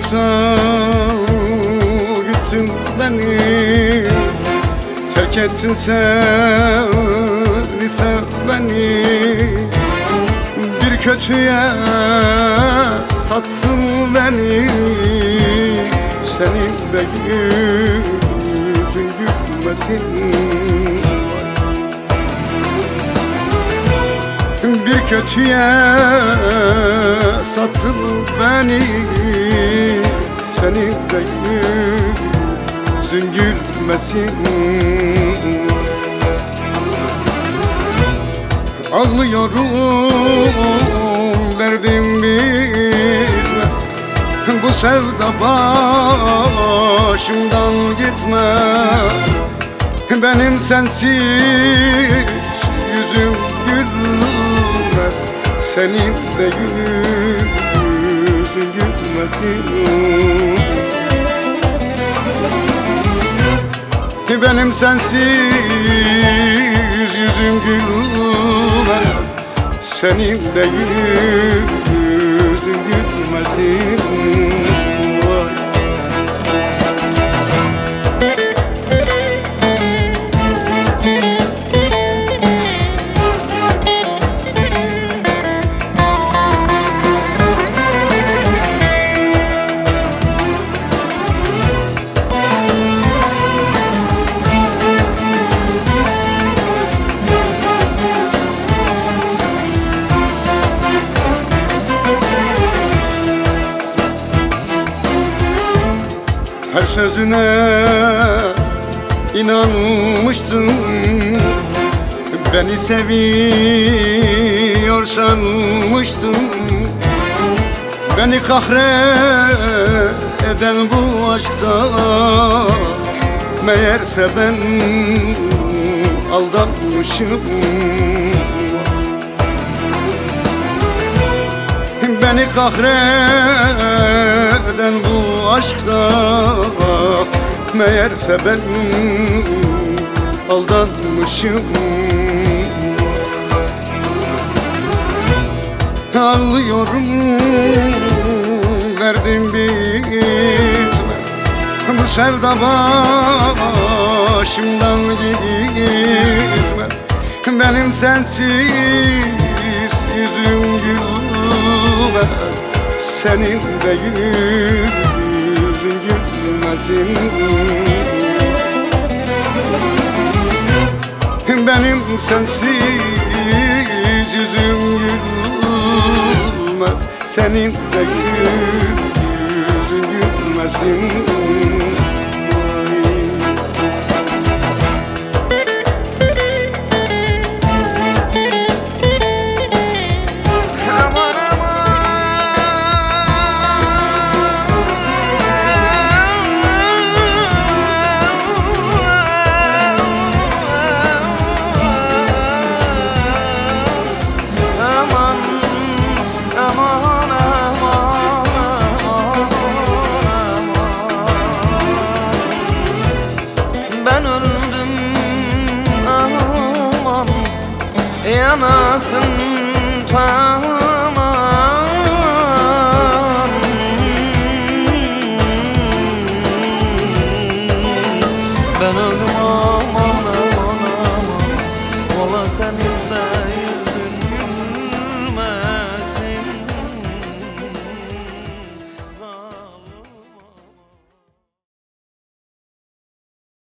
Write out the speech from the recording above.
yoksa gittin beni, terk ettin seni seveni. Bir kötüye sattın beni, senin de yüzün gülmesin. Bir kötüye sattın beni, senin de yüzün gülmesin. Ağlıyorum, derdim bitmez, bu sevda başımdan gitmez. Benim sensiz yüzüm gülmez, senin de yüzün gülmesin. Benim sensiz yüzüm gülmez, senin de yüzün gülmesin. Her sözüne inanmıştım, beni seviyor sanmıştım. Beni kahreden bu aşkta meğerse ben aldanmışım. Beni kahreden bu aşkta meğerse ben aldanmışım. Ağlıyorum, derdim bitmez, bu sevda başımdan gitmez. Benim sensiz yüzüm gülmez, senin de yüzün gülmesin. Benim sensiz yüzüm gülmez, senin de yüzün gülmesin. Ben öldüm aman, yanasın tam.